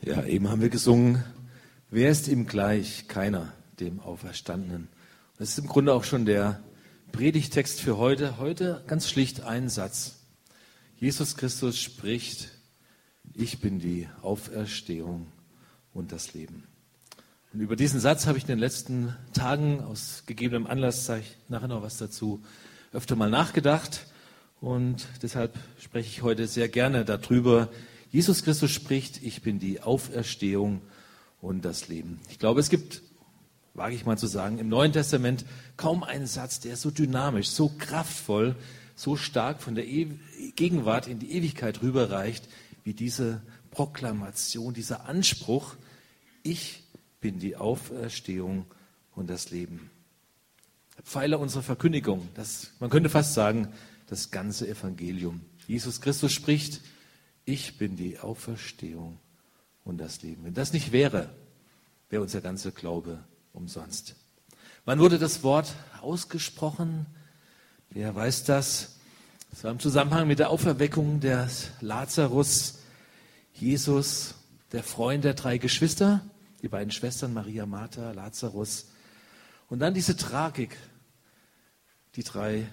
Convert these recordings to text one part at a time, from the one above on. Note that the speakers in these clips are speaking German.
Ja, eben haben wir gesungen, wer ist ihm gleich? Keiner, dem Auferstandenen. Das ist im Grunde auch schon der Predigtext für heute. Heute ganz schlicht ein Satz. Jesus Christus spricht, ich bin die Auferstehung und das Leben. Und über diesen Satz habe ich in den letzten Tagen aus gegebenem Anlass, sage ich nachher noch was dazu, öfter mal nachgedacht. Und deshalb spreche ich heute sehr gerne darüber. Jesus Christus spricht, ich bin die Auferstehung und das Leben. Ich glaube, es gibt, wage ich mal zu sagen, im Neuen Testament kaum einen Satz, der so dynamisch, so kraftvoll, so stark von der Gegenwart in die Ewigkeit rüberreicht, wie diese Proklamation, dieser Anspruch, ich bin die Auferstehung und das Leben. Der Pfeiler unserer Verkündigung, man könnte fast sagen, das ganze Evangelium. Jesus Christus spricht, ich bin die Auferstehung und das Leben. Wenn das nicht wäre, wäre unser ganzer Glaube umsonst. Wann wurde das Wort ausgesprochen? Wer weiß das? Es war im Zusammenhang mit der Auferweckung des Lazarus. Jesus, der Freund der 3 Geschwister, die beiden Schwestern Maria, Martha, Lazarus. Und dann diese Tragik. Die 3,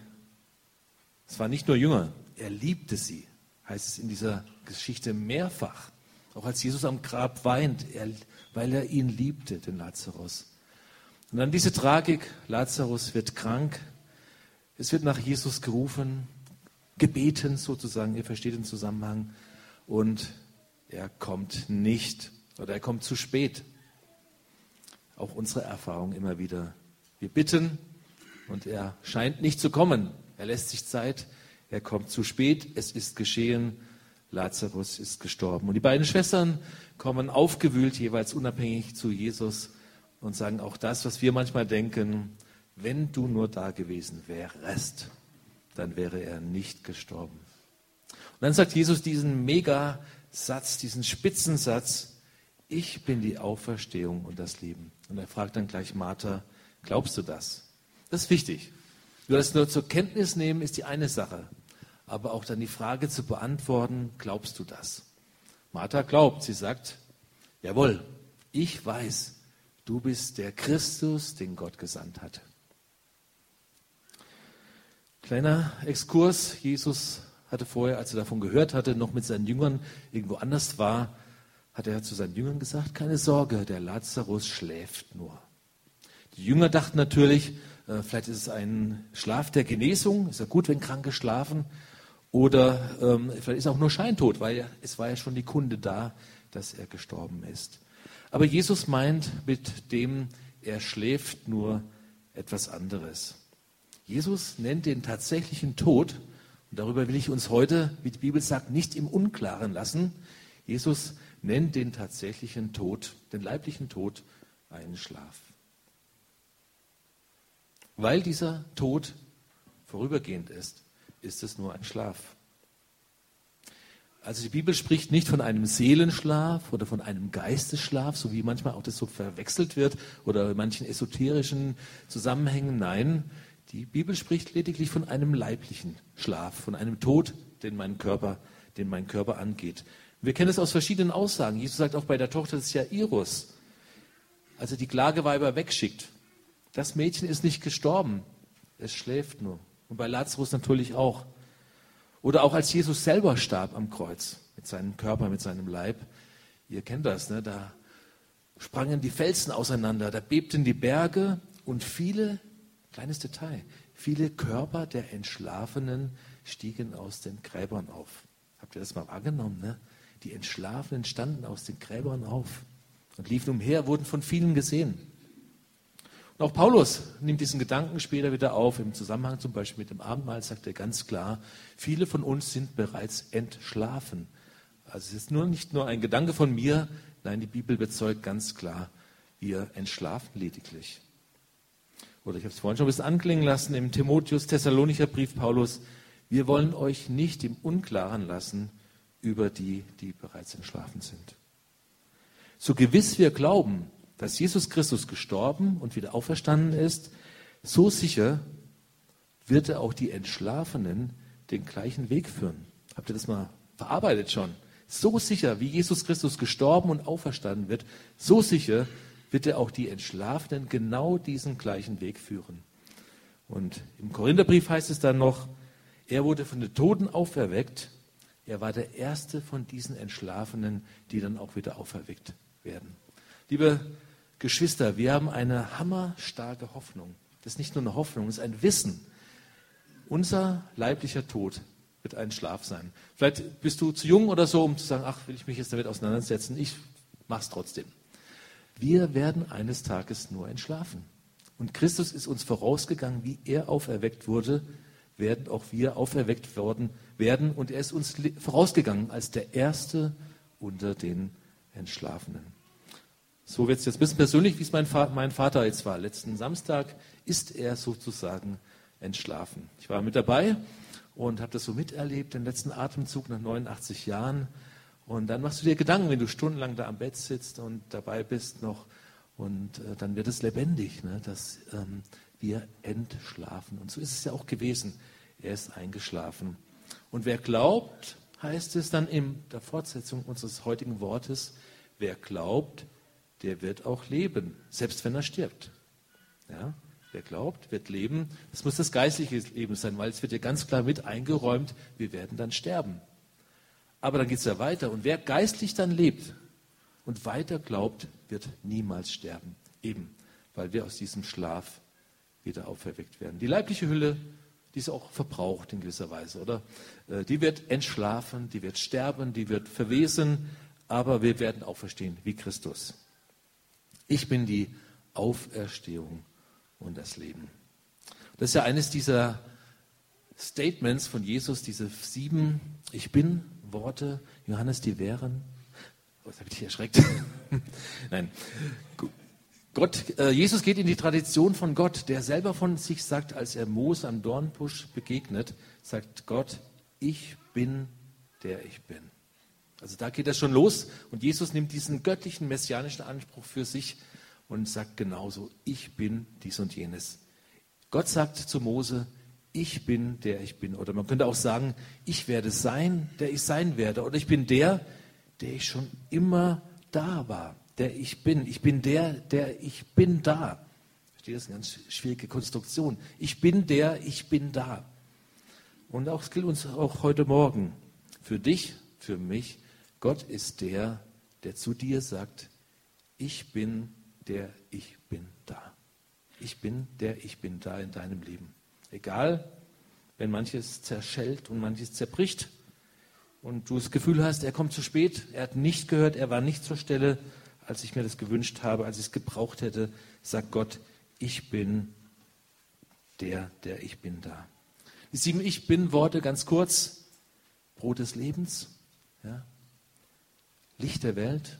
es waren nicht nur Jünger, er liebte sie. Heißt es in dieser Geschichte mehrfach. Auch als Jesus am Grab weint, weil er ihn liebte, den Lazarus. Und dann diese Tragik, Lazarus wird krank. Es wird nach Jesus gerufen, gebeten sozusagen, ihr versteht den Zusammenhang. Und er kommt nicht oder er kommt zu spät. Auch unsere Erfahrung immer wieder. Wir bitten und er scheint nicht zu kommen. Er lässt sich Zeit. Er kommt zu spät, es ist geschehen, Lazarus ist gestorben. Und die beiden Schwestern kommen aufgewühlt, jeweils unabhängig zu Jesus und sagen auch das, was wir manchmal denken, wenn du nur da gewesen wärst, dann wäre er nicht gestorben. Und dann sagt Jesus diesen Megasatz, diesen Spitzensatz, ich bin die Auferstehung und das Leben. Und er fragt dann gleich Martha, glaubst du das? Das ist wichtig. Nur das nur zur Kenntnis nehmen ist die eine Sache. Aber auch dann die Frage zu beantworten, glaubst du das? Martha glaubt, sie sagt, jawohl, ich weiß, du bist der Christus, den Gott gesandt hat. Kleiner Exkurs, Jesus hatte vorher, als er davon gehört hatte, noch mit seinen Jüngern irgendwo anders war, hat er zu seinen Jüngern gesagt, keine Sorge, der Lazarus schläft nur. Die Jünger dachten natürlich, vielleicht ist es ein Schlaf der Genesung, ist ja gut, wenn Kranke schlafen. Oder vielleicht ist er auch nur Scheintod, weil es war ja schon die Kunde da, dass er gestorben ist. Aber Jesus meint mit dem, er schläft, nur etwas anderes. Jesus nennt den tatsächlichen Tod, und darüber will ich uns heute, wie die Bibel sagt, nicht im Unklaren lassen. Jesus nennt den tatsächlichen Tod, den leiblichen Tod, einen Schlaf. Weil dieser Tod vorübergehend ist es nur ein Schlaf. Also die Bibel spricht nicht von einem Seelenschlaf oder von einem Geistesschlaf, so wie manchmal auch das so verwechselt wird oder in manchen esoterischen Zusammenhängen. Nein, die Bibel spricht lediglich von einem leiblichen Schlaf, von einem Tod, den mein Körper angeht. Wir kennen es aus verschiedenen Aussagen. Jesus sagt auch bei der Tochter des Jairus, als er die Klageweiber wegschickt, das Mädchen ist nicht gestorben, es schläft nur. Und bei Lazarus natürlich auch. Oder auch als Jesus selber starb am Kreuz, mit seinem Körper, mit seinem Leib. Ihr kennt das, ne? Da sprangen die Felsen auseinander, da bebten die Berge und kleines Detail, viele Körper der Entschlafenen stiegen aus den Gräbern auf. Habt ihr das mal wahrgenommen? Ne? Die Entschlafenen standen aus den Gräbern auf und liefen umher, wurden von vielen gesehen. Und auch Paulus nimmt diesen Gedanken später wieder auf, im Zusammenhang zum Beispiel mit dem Abendmahl sagt er ganz klar, viele von uns sind bereits entschlafen. Also es ist nicht nur ein Gedanke von mir, nein, die Bibel bezeugt ganz klar, wir entschlafen lediglich. Oder ich habe es vorhin schon ein bisschen anklingen lassen, im Timotheus-Thessalonicher Brief Paulus, wir wollen euch nicht im Unklaren lassen über die bereits entschlafen sind. So gewiss wir glauben, dass Jesus Christus gestorben und wieder auferstanden ist, so sicher wird er auch die Entschlafenen den gleichen Weg führen. Habt ihr das mal verarbeitet schon? So sicher, wie Jesus Christus gestorben und auferstanden wird, so sicher wird er auch die Entschlafenen genau diesen gleichen Weg führen. Und im Korintherbrief heißt es dann noch, er wurde von den Toten auferweckt. Er war der Erste von diesen Entschlafenen, die dann auch wieder auferweckt werden. Liebe Geschwister, wir haben eine hammerstarke Hoffnung. Das ist nicht nur eine Hoffnung, das ist ein Wissen. Unser leiblicher Tod wird ein Schlaf sein. Vielleicht bist du zu jung oder so, um zu sagen, ach, will ich mich jetzt damit auseinandersetzen. Ich mache es trotzdem. Wir werden eines Tages nur entschlafen. Und Christus ist uns vorausgegangen, wie er auferweckt wurde, werden auch wir auferweckt werden. Und er ist uns vorausgegangen als der Erste unter den Entschlafenen. So wird es jetzt ein bisschen persönlich, wie es mein Vater jetzt war. Letzten Samstag ist er sozusagen entschlafen. Ich war mit dabei und habe das so miterlebt, den letzten Atemzug nach 89 Jahren. Und dann machst du dir Gedanken, wenn du stundenlang da am Bett sitzt und dabei bist noch. Und dann wird es lebendig, ne, dass wir entschlafen. Und so ist es ja auch gewesen. Er ist eingeschlafen. Und wer glaubt, heißt es dann in der Fortsetzung unseres heutigen Wortes, wer glaubt, der wird auch leben, selbst wenn er stirbt. Ja? Wer glaubt, wird leben. Das muss das geistliche Leben sein, weil es wird ja ganz klar mit eingeräumt, wir werden dann sterben. Aber dann geht es ja weiter. Und wer geistlich dann lebt und weiter glaubt, wird niemals sterben. Eben, weil wir aus diesem Schlaf wieder auferweckt werden. Die leibliche Hülle, die ist auch verbraucht in gewisser Weise, oder? Die wird entschlafen, die wird sterben, die wird verwesen, aber wir werden auferstehen wie Christus. Ich bin die Auferstehung und das Leben. Das ist ja eines dieser Statements von Jesus, diese 7 Ich bin Worte, Johannes, die wären. Oh, jetzt habe ich dich erschreckt. Nein. Jesus geht in die Tradition von Gott, der selber von sich sagt, als er Mose am Dornbusch begegnet, sagt Gott, ich bin, der ich bin. Also da geht das schon los und Jesus nimmt diesen göttlichen, messianischen Anspruch für sich und sagt genauso, ich bin dies und jenes. Gott sagt zu Mose, ich bin, der ich bin. Oder man könnte auch sagen, ich werde sein, der ich sein werde. Oder ich bin der ich schon immer da war, der ich bin. Ich bin der ich bin da. Versteht, das ist eine ganz schwierige Konstruktion. Ich bin der ich bin da. Und auch, es gilt uns auch heute Morgen. Für dich, für mich, Gott ist der zu dir sagt, ich bin der ich bin da. Ich bin der ich bin da in deinem Leben. Egal, wenn manches zerschellt und manches zerbricht und du das Gefühl hast, er kommt zu spät, er hat nicht gehört, er war nicht zur Stelle, als ich mir das gewünscht habe, als ich es gebraucht hätte, sagt Gott, ich bin der ich bin da. Die 7 Ich bin Worte ganz kurz, Brot des Lebens, ja. Licht der Welt,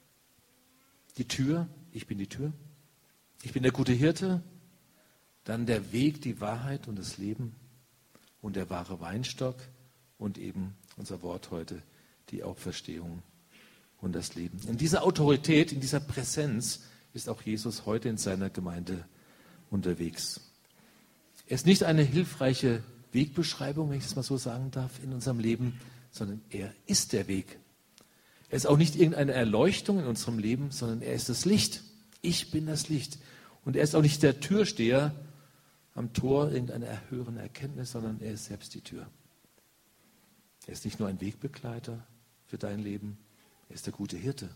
die Tür, ich bin die Tür, ich bin der gute Hirte, dann der Weg, die Wahrheit und das Leben und der wahre Weinstock und eben unser Wort heute, die Auferstehung und das Leben. In dieser Autorität, in dieser Präsenz ist auch Jesus heute in seiner Gemeinde unterwegs. Er ist nicht eine hilfreiche Wegbeschreibung, wenn ich das mal so sagen darf, in unserem Leben, sondern er ist der Weg. Er ist auch nicht irgendeine Erleuchtung in unserem Leben, sondern er ist das Licht. Ich bin das Licht. Und er ist auch nicht der Türsteher am Tor irgendeiner höheren Erkenntnis, sondern er ist selbst die Tür. Er ist nicht nur ein Wegbegleiter für dein Leben, er ist der gute Hirte.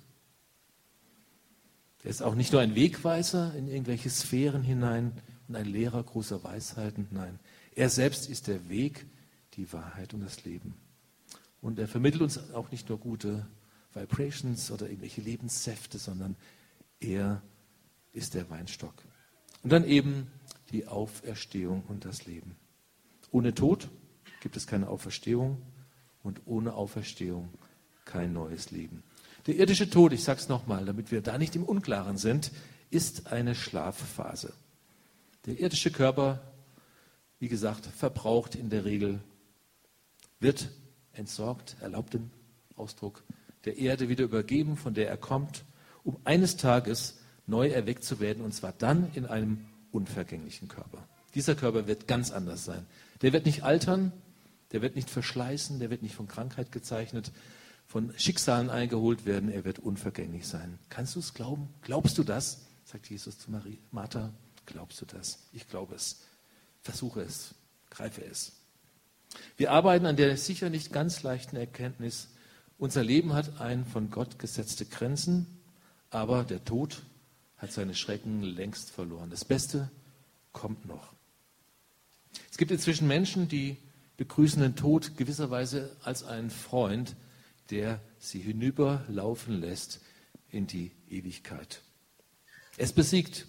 Er ist auch nicht nur ein Wegweiser in irgendwelche Sphären hinein und ein Lehrer großer Weisheiten. Nein, er selbst ist der Weg, die Wahrheit und das Leben. Und er vermittelt uns auch nicht nur gute Vibrations oder irgendwelche Lebenssäfte, sondern er ist der Weinstock. Und dann eben die Auferstehung und das Leben. Ohne Tod gibt es keine Auferstehung und ohne Auferstehung kein neues Leben. Der irdische Tod, ich sage es nochmal, damit wir da nicht im Unklaren sind, ist eine Schlafphase. Der irdische Körper, wie gesagt, verbraucht in der Regel, wird entsorgt, erlaubt den Ausdruck, der Erde wieder übergeben, von der er kommt, um eines Tages neu erweckt zu werden, und zwar dann in einem unvergänglichen Körper. Dieser Körper wird ganz anders sein. Der wird nicht altern, der wird nicht verschleißen, der wird nicht von Krankheit gezeichnet, von Schicksalen eingeholt werden, er wird unvergänglich sein. Kannst du es glauben? Glaubst du das? Sagt Jesus zu Martha. Glaubst du das? Ich glaube es. Versuche es. Greife es. Wir arbeiten an der sicher nicht ganz leichten Erkenntnis, unser Leben hat von Gott gesetzte Grenzen, aber der Tod hat seine Schrecken längst verloren. Das Beste kommt noch. Es gibt inzwischen Menschen, die begrüßen den Tod gewisserweise als einen Freund, der sie hinüberlaufen lässt in die Ewigkeit. Es besiegt.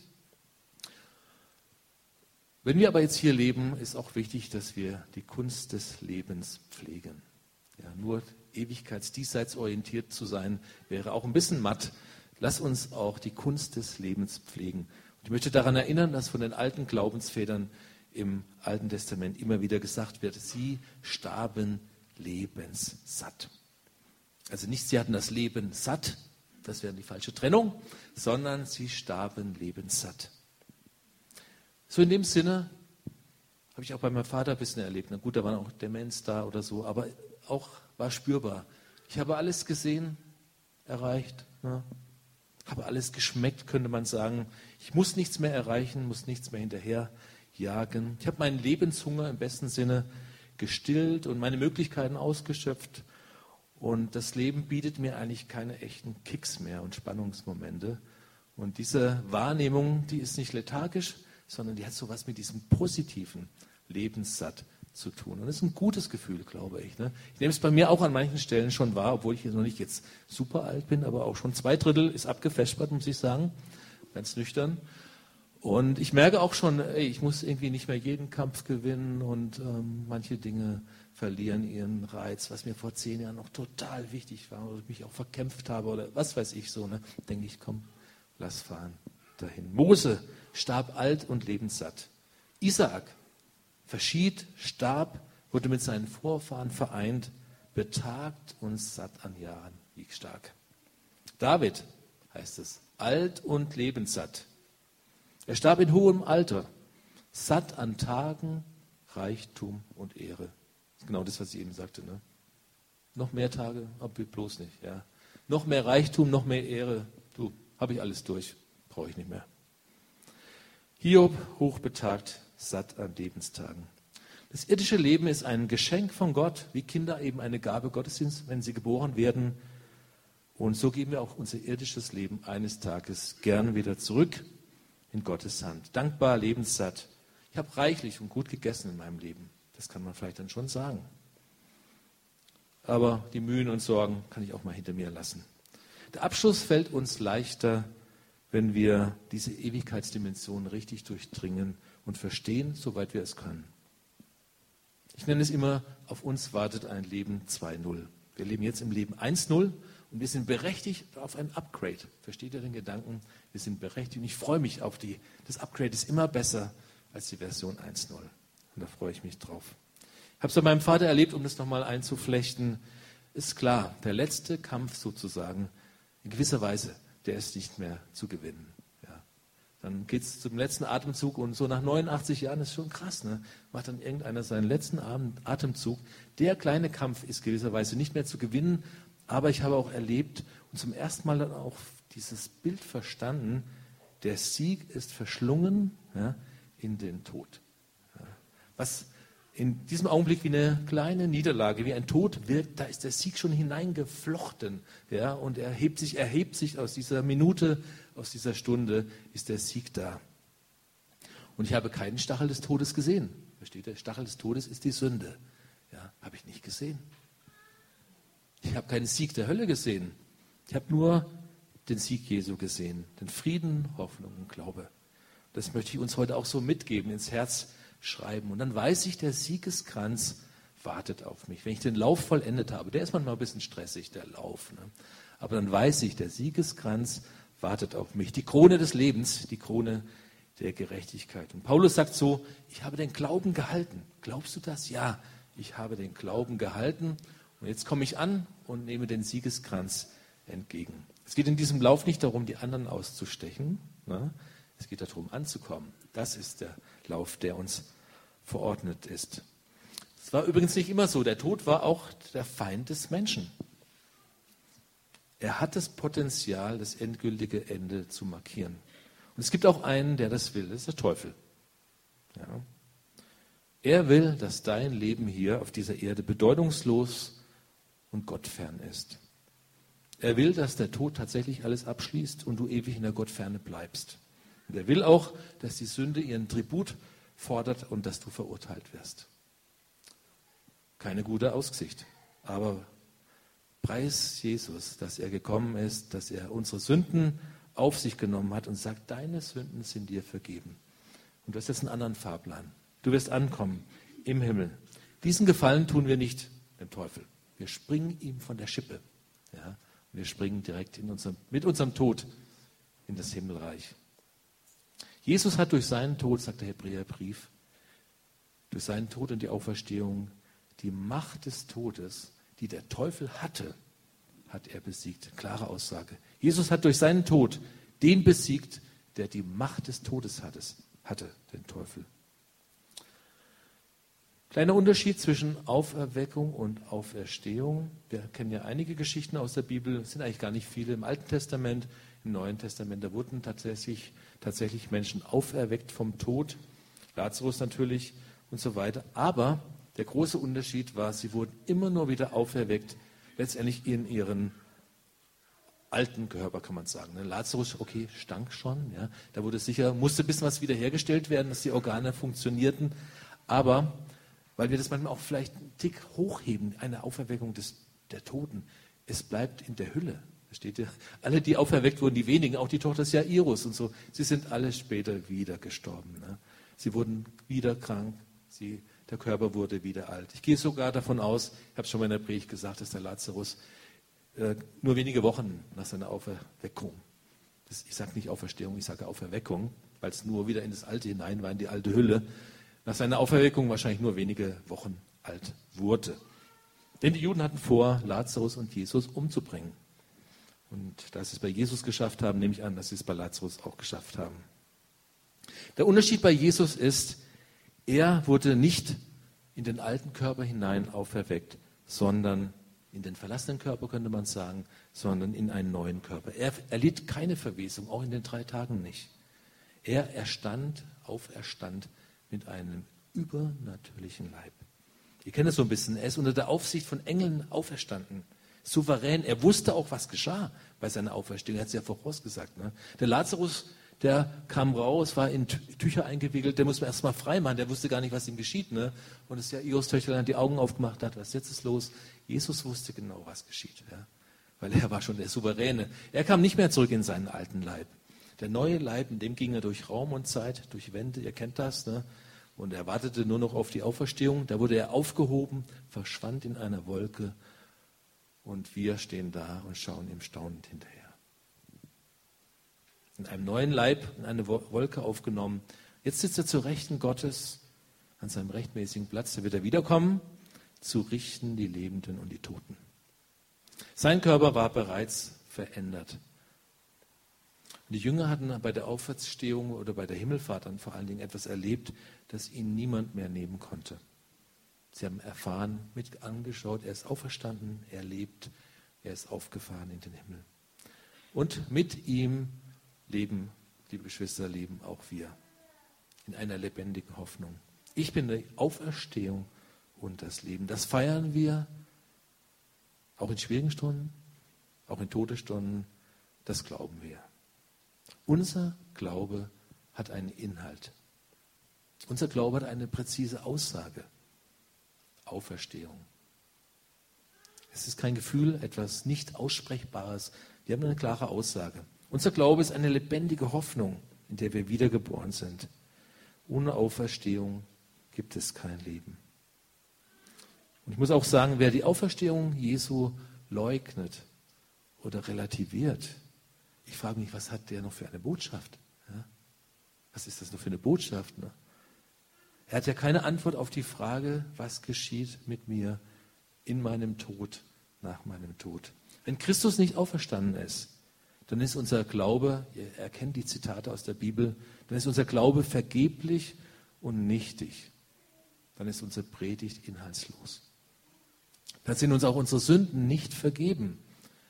Wenn wir aber jetzt hier leben, ist auch wichtig, dass wir die Kunst des Lebens pflegen. Ja, nur ewigkeitsdiesseits orientiert zu sein, wäre auch ein bisschen matt. Lass uns auch die Kunst des Lebens pflegen. Und ich möchte daran erinnern, dass von den alten Glaubensvätern im Alten Testament immer wieder gesagt wird, sie starben lebenssatt. Also nicht, sie hatten das Leben satt, das wäre die falsche Trennung, sondern sie starben lebenssatt. So in dem Sinne habe ich auch bei meinem Vater ein bisschen erlebt. Na gut, da war auch Demenz da oder so, aber auch war spürbar. Ich habe alles gesehen, erreicht, ne? Habe alles geschmeckt, könnte man sagen. Ich muss nichts mehr erreichen, muss nichts mehr hinterherjagen. Ich habe meinen Lebenshunger im besten Sinne gestillt und meine Möglichkeiten ausgeschöpft. Und das Leben bietet mir eigentlich keine echten Kicks mehr und Spannungsmomente. Und diese Wahrnehmung, die ist nicht lethargisch, sondern die hat so was mit diesem positiven Lebenssatt zu tun. Und das ist ein gutes Gefühl, glaube ich. Ne? Ich nehme es bei mir auch an manchen Stellen schon wahr, obwohl ich jetzt noch nicht jetzt super alt bin, aber auch schon 2/3 ist abgefespert, muss ich sagen, ganz nüchtern. Und ich merke auch schon, ich muss irgendwie nicht mehr jeden Kampf gewinnen und manche Dinge verlieren ihren Reiz, was mir vor 10 Jahren noch total wichtig war oder ich mich auch verkämpft habe oder was weiß ich so. Ne? Denke ich, komm, lass fahren dahin. Mose starb alt und lebenssatt. Isaak verschied, starb, wurde mit seinen Vorfahren vereint, betagt und satt an Jahren. Wie stark. David, heißt es, alt und lebenssatt. Er starb in hohem Alter, satt an Tagen, Reichtum und Ehre. Das ist genau das, was ich eben sagte. Ne? Noch mehr Tage, aber bloß nicht. Ja. Noch mehr Reichtum, noch mehr Ehre. Du, habe ich alles durch, brauche ich nicht mehr. Hiob, hochbetagt, satt an Lebenstagen. Das irdische Leben ist ein Geschenk von Gott, wie Kinder eben eine Gabe Gottes sind, wenn sie geboren werden. Und so geben wir auch unser irdisches Leben eines Tages gern wieder zurück in Gottes Hand. Dankbar, lebenssatt. Ich habe reichlich und gut gegessen in meinem Leben. Das kann man vielleicht dann schon sagen. Aber die Mühen und Sorgen kann ich auch mal hinter mir lassen. Der Abschluss fällt uns leichter, wenn wir diese Ewigkeitsdimension richtig durchdringen und verstehen, soweit wir es können. Ich nenne es immer, auf uns wartet ein Leben 2.0. Wir leben jetzt im Leben 1.0 und wir sind berechtigt auf ein Upgrade. Versteht ihr den Gedanken? Wir sind berechtigt und ich freue mich auf das Upgrade ist immer besser als die Version 1.0. Und da freue ich mich drauf. Ich habe es bei meinem Vater erlebt, um das nochmal einzuflechten. Ist klar, der letzte Kampf sozusagen, in gewisser Weise, der ist nicht mehr zu gewinnen. Ja. Dann geht es zum letzten Atemzug und so nach 89 Jahren ist schon krass. Ne? Macht dann irgendeiner seinen letzten Atemzug. Der kleine Kampf ist gewisserweise nicht mehr zu gewinnen, aber ich habe auch erlebt und zum ersten Mal dann auch dieses Bild verstanden, der Sieg ist verschlungen, ja, in den Tod. Ja. Was in diesem Augenblick wie eine kleine Niederlage, wie ein Tod wirkt, da ist der Sieg schon hineingeflochten. Ja, und er erhebt sich aus dieser Minute, aus dieser Stunde, ist der Sieg da. Und ich habe keinen Stachel des Todes gesehen. Versteht ihr? Stachel des Todes ist die Sünde. Ja, habe ich nicht gesehen. Ich habe keinen Sieg der Hölle gesehen. Ich habe nur den Sieg Jesu gesehen. Den Frieden, Hoffnung und Glaube. Das möchte ich uns heute auch so mitgeben, ins Herz schreiben. Und dann weiß ich, der Siegeskranz wartet auf mich. Wenn ich den Lauf vollendet habe, der ist manchmal ein bisschen stressig, der Lauf. Ne? Aber dann weiß ich, der Siegeskranz wartet auf mich. Die Krone des Lebens, die Krone der Gerechtigkeit. Und Paulus sagt so, ich habe den Glauben gehalten. Glaubst du das? Ja, ich habe den Glauben gehalten. Und jetzt komme ich an und nehme den Siegeskranz entgegen. Es geht in diesem Lauf nicht darum, die anderen auszustechen. Ne? Es geht darum, anzukommen. Das ist der Lauf, der uns verordnet ist. Es war übrigens nicht immer so. Der Tod war auch der Feind des Menschen. Er hat das Potenzial, das endgültige Ende zu markieren. Und es gibt auch einen, der das will, das ist der Teufel. Ja. Er will, dass dein Leben hier auf dieser Erde bedeutungslos und gottfern ist. Er will, dass der Tod tatsächlich alles abschließt und du ewig in der Gottferne bleibst. Und er will auch, dass die Sünde ihren Tribut fordert und dass du verurteilt wirst. Keine gute Aussicht, aber preis Jesus, dass er gekommen ist, dass er unsere Sünden auf sich genommen hat und sagt, deine Sünden sind dir vergeben. Und du hast jetzt einen anderen Fahrplan. Du wirst ankommen im Himmel. Diesen Gefallen tun wir nicht dem Teufel. Wir springen ihm von der Schippe. Ja? Wir springen direkt mit unserem Tod in das Himmelreich. Jesus hat durch seinen Tod, sagt der Hebräerbrief, durch seinen Tod und die Auferstehung die Macht des Todes, die der Teufel hatte, hat er besiegt. Klare Aussage. Jesus hat durch seinen Tod den besiegt, der die Macht des Todes hatte, den Teufel. Kleiner Unterschied zwischen Auferweckung und Auferstehung. Wir kennen ja einige Geschichten aus der Bibel, es sind eigentlich gar nicht viele. Im Alten Testament, im Neuen Testament, da wurden tatsächlich Menschen auferweckt vom Tod, Lazarus natürlich und so weiter. Aber der große Unterschied war, sie wurden immer nur wieder auferweckt, letztendlich in ihren alten Körper, kann man sagen. Lazarus, okay, stank schon, ja, da musste ein bisschen was wiederhergestellt werden, dass die Organe funktionierten, aber weil wir das manchmal auch vielleicht einen Tick hochheben, eine Auferweckung der Toten. Es bleibt in der Hülle. Da steht ja, alle, die auferweckt wurden, die wenigen, auch die Tochter des Jairus und so, sie sind alle später wieder gestorben. Ne? Sie wurden wieder krank, der Körper wurde wieder alt. Ich gehe sogar davon aus, ich habe es schon mal in der Predigt gesagt, dass der Lazarus nur wenige Wochen nach seiner Auferweckung, ich sage nicht Auferstehung, ich sage Auferweckung, weil es nur wieder in das Alte hinein war, in die alte Hülle, nach seiner Auferweckung wahrscheinlich nur wenige Wochen alt wurde. Denn die Juden hatten vor, Lazarus und Jesus umzubringen. Und da sie es bei Jesus geschafft haben, nehme ich an, dass sie es bei Lazarus auch geschafft haben. Der Unterschied bei Jesus ist, er wurde nicht in den alten Körper hinein auferweckt, sondern in den verlassenen Körper, könnte man sagen, sondern in einen neuen Körper. Er erlitt keine Verwesung, auch in den 3 Tagen nicht. Er auferstand mit einem übernatürlichen Leib. Ihr kennt es so ein bisschen. Er ist unter der Aufsicht von Engeln auferstanden. Souverän. Er wusste auch, was geschah bei seiner Auferstehung. Er hat es ja vorausgesagt. Ne? Der Lazarus, der kam raus, war in Tücher eingewickelt. Der musste man erst mal frei machen. Der wusste gar nicht, was ihm geschieht. Ne? Und das Jairus Töchterlein hat die Augen aufgemacht, hat, was jetzt ist los? Jesus wusste genau, was geschieht. Ja? Weil er war schon der Souveräne. Er kam nicht mehr zurück in seinen alten Leib. Der neue Leib, in dem ging er durch Raum und Zeit, durch Wände, ihr kennt das, ne? Und er wartete nur noch auf die Auferstehung. Da wurde er aufgehoben, verschwand in einer Wolke und wir stehen da und schauen ihm staunend hinterher. In einem neuen Leib, in eine Wolke aufgenommen. Jetzt sitzt er zur Rechten Gottes an seinem rechtmäßigen Platz. Da wird er wiederkommen, zu richten die Lebenden und die Toten. Sein Körper war bereits verändert. Die Jünger hatten bei der Auferstehung oder bei der Himmelfahrt dann vor allen Dingen etwas erlebt, das ihnen niemand mehr nehmen konnte. Sie haben erfahren, mit angeschaut, er ist auferstanden, er lebt, er ist aufgefahren in den Himmel. Und mit ihm leben, liebe Geschwister, leben auch wir in einer lebendigen Hoffnung. Ich bin die Auferstehung und das Leben. Das feiern wir auch in schwierigen Stunden, auch in Todesstunden, das glauben wir. Unser Glaube hat einen Inhalt. Unser Glaube hat eine präzise Aussage. Auferstehung. Es ist kein Gefühl, etwas nicht Aussprechbares. Wir haben eine klare Aussage. Unser Glaube ist eine lebendige Hoffnung, in der wir wiedergeboren sind. Ohne Auferstehung gibt es kein Leben. Und ich muss auch sagen, wer die Auferstehung Jesu leugnet oder relativiert, ich frage mich, was hat der noch für eine Botschaft? Ja? Was ist das noch für eine Botschaft? Ne? Er hat ja keine Antwort auf die Frage, was geschieht mit mir in meinem Tod, nach meinem Tod. Wenn Christus nicht auferstanden ist, dann ist unser Glaube, ihr erkennt die Zitate aus der Bibel, dann ist unser Glaube vergeblich und nichtig. Dann ist unsere Predigt inhaltslos. Dann sind uns auch unsere Sünden nicht vergeben.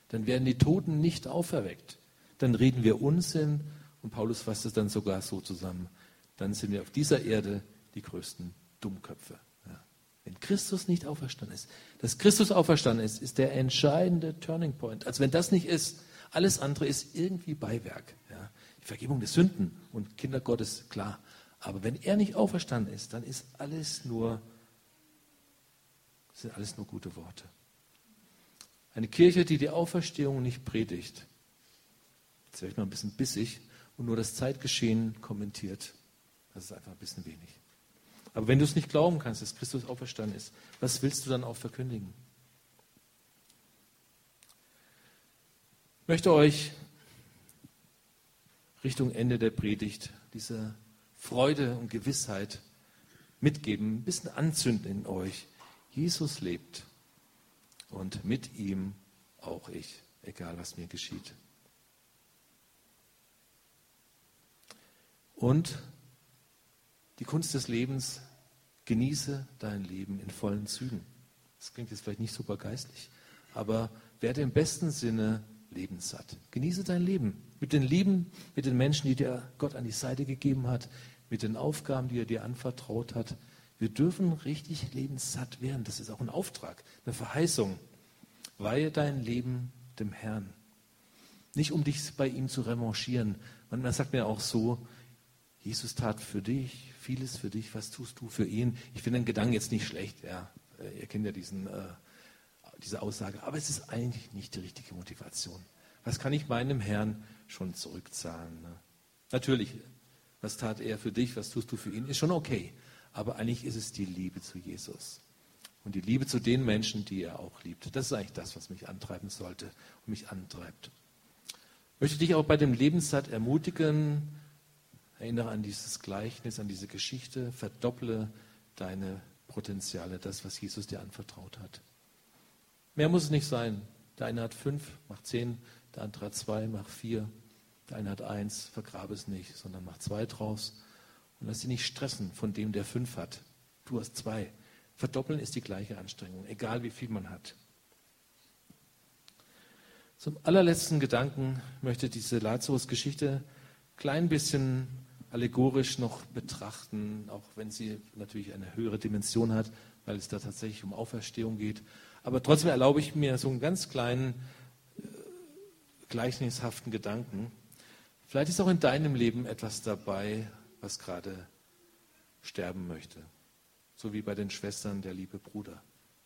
dann werden die Toten nicht auferweckt. Dann reden wir Unsinn und Paulus fasst es dann sogar so zusammen. Dann sind wir auf dieser Erde die größten Dummköpfe. Ja. Wenn Christus nicht auferstanden ist, dass Christus auferstanden ist der entscheidende Turning Point. Also wenn das nicht ist, alles andere ist irgendwie Beiwerk. Ja. Die Vergebung der Sünden und Kinder Gottes, klar. Aber wenn er nicht auferstanden ist, dann ist sind alles nur gute Worte. Eine Kirche, die die Auferstehung nicht predigt, jetzt werde ich mal ein bisschen bissig, und nur das Zeitgeschehen kommentiert, das ist einfach ein bisschen wenig. Aber wenn du es nicht glauben kannst, dass Christus auferstanden ist, was willst du dann auch verkündigen? Ich möchte euch Richtung Ende der Predigt diese Freude und Gewissheit mitgeben, ein bisschen anzünden in euch. Jesus lebt und mit ihm auch ich, egal was mir geschieht. Und die Kunst des Lebens, genieße dein Leben in vollen Zügen. Das klingt jetzt vielleicht nicht super geistlich, aber werde im besten Sinne lebenssatt. Genieße dein Leben mit den Lieben, mit den Menschen, die dir Gott an die Seite gegeben hat, mit den Aufgaben, die er dir anvertraut hat. Wir dürfen richtig lebenssatt werden. Das ist auch ein Auftrag, eine Verheißung. Weihe dein Leben dem Herrn. Nicht um dich bei ihm zu revanchieren. Man sagt mir auch so, Jesus tat für dich, vieles für dich, was tust du für ihn? Ich finde den Gedanken jetzt nicht schlecht. Ja. Ihr kennt ja diese Aussage. Aber es ist eigentlich nicht die richtige Motivation. Was kann ich meinem Herrn schon zurückzahlen? Ne? Natürlich, was tat er für dich, was tust du für ihn, ist schon okay. Aber eigentlich ist es die Liebe zu Jesus. Und die Liebe zu den Menschen, die er auch liebt. Das ist eigentlich das, was mich antreiben sollte und mich antreibt. Ich möchte dich auch bei dem Lebenssatt ermutigen. Erinnere an dieses Gleichnis, an diese Geschichte. Verdopple deine Potenziale, das, was Jesus dir anvertraut hat. Mehr muss es nicht sein. Der eine hat 5, mach 10. Der andere hat 2, mach 4. Der eine hat 1, vergrabe es nicht, sondern mach 2 draus. Und lass dich nicht stressen von dem, der 5 hat. Du hast 2. Verdoppeln ist die gleiche Anstrengung, egal wie viel man hat. Zum allerletzten Gedanken möchte ich diese Lazarus-Geschichte ein klein bisschen allegorisch noch betrachten, auch wenn sie natürlich eine höhere Dimension hat, weil es da tatsächlich um Auferstehung geht. Aber trotzdem erlaube ich mir so einen ganz kleinen, gleichnishaften Gedanken. Vielleicht ist auch in deinem Leben etwas dabei, was gerade sterben möchte. So wie bei den Schwestern der liebe Bruder.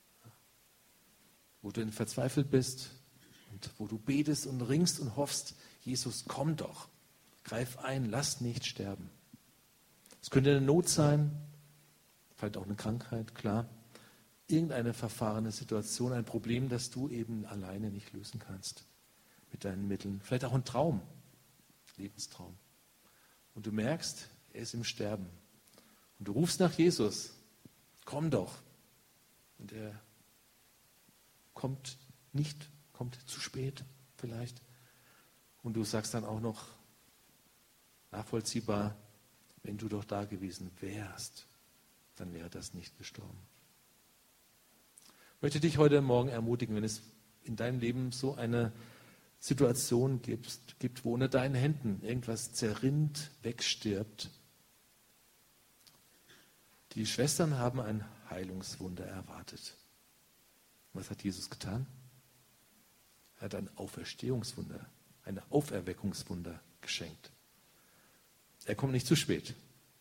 Wo du verzweifelt bist und wo du betest und ringst und hoffst, Jesus, komm doch, greif ein, lass nicht sterben. Es könnte eine Not sein, vielleicht auch eine Krankheit, klar. Irgendeine verfahrene Situation, ein Problem, das du eben alleine nicht lösen kannst mit deinen Mitteln. Vielleicht auch ein Traum, Lebenstraum. Und du merkst, er ist im Sterben. Und du rufst nach Jesus, komm doch. Und er kommt nicht, kommt zu spät vielleicht. Und du sagst dann auch noch, nachvollziehbar, wenn du doch da gewesen wärst, dann wäre das nicht gestorben. Ich möchte dich heute Morgen ermutigen, wenn es in deinem Leben so eine Situation gibt, wo unter deinen Händen irgendwas zerrinnt, wegstirbt. Die Schwestern haben ein Heilungswunder erwartet. Was hat Jesus getan? Er hat ein Auferstehungswunder, ein Auferweckungswunder geschenkt. Er kommt nicht zu spät.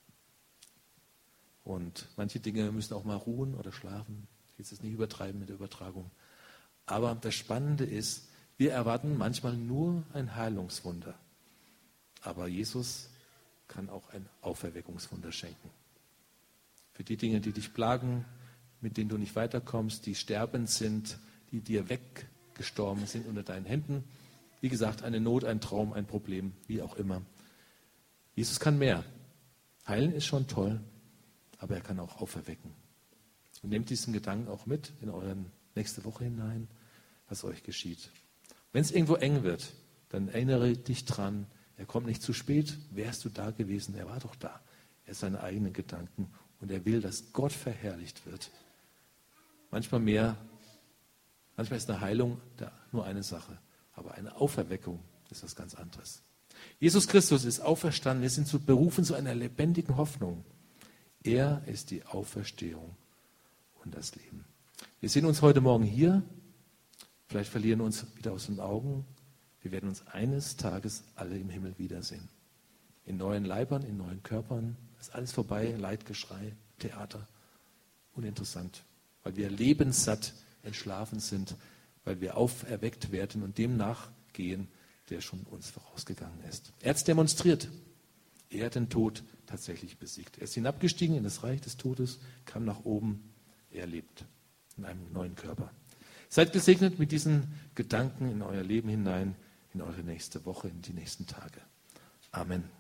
Und manche Dinge müssen auch mal ruhen oder schlafen. Ich will es nicht übertreiben mit der Übertragung. Aber das Spannende ist, wir erwarten manchmal nur ein Heilungswunder. Aber Jesus kann auch ein Auferweckungswunder schenken. Für die Dinge, die dich plagen, mit denen du nicht weiterkommst, die sterbend sind, die dir weggestorben sind unter deinen Händen. Wie gesagt, eine Not, ein Traum, ein Problem, wie auch immer. Jesus kann mehr. Heilen ist schon toll, aber er kann auch auferwecken. Und nehmt diesen Gedanken auch mit in eure nächste Woche hinein, was euch geschieht. Wenn es irgendwo eng wird, dann erinnere dich dran, er kommt nicht zu spät. Wärst du da gewesen? Er war doch da. Er hat seine eigenen Gedanken und er will, dass Gott verherrlicht wird. Manchmal mehr, manchmal ist eine Heilung nur eine Sache. Aber eine Auferweckung ist was ganz anderes. Jesus Christus ist auferstanden. Wir sind berufen zu einer lebendigen Hoffnung. Er ist die Auferstehung und das Leben. Wir sehen uns heute Morgen hier. Vielleicht verlieren wir uns wieder aus den Augen. Wir werden uns eines Tages alle im Himmel wiedersehen. In neuen Leibern, in neuen Körpern. Das ist alles vorbei. Leidgeschrei, Theater. Uninteressant. Weil wir lebenssatt entschlafen sind. Weil wir auferweckt werden und dem nachgehen, der schon uns vorausgegangen ist. Er hat es demonstriert. Er hat den Tod tatsächlich besiegt. Er ist hinabgestiegen in das Reich des Todes, kam nach oben. Er lebt in einem neuen Körper. Seid gesegnet mit diesen Gedanken in euer Leben hinein, in eure nächste Woche, in die nächsten Tage. Amen.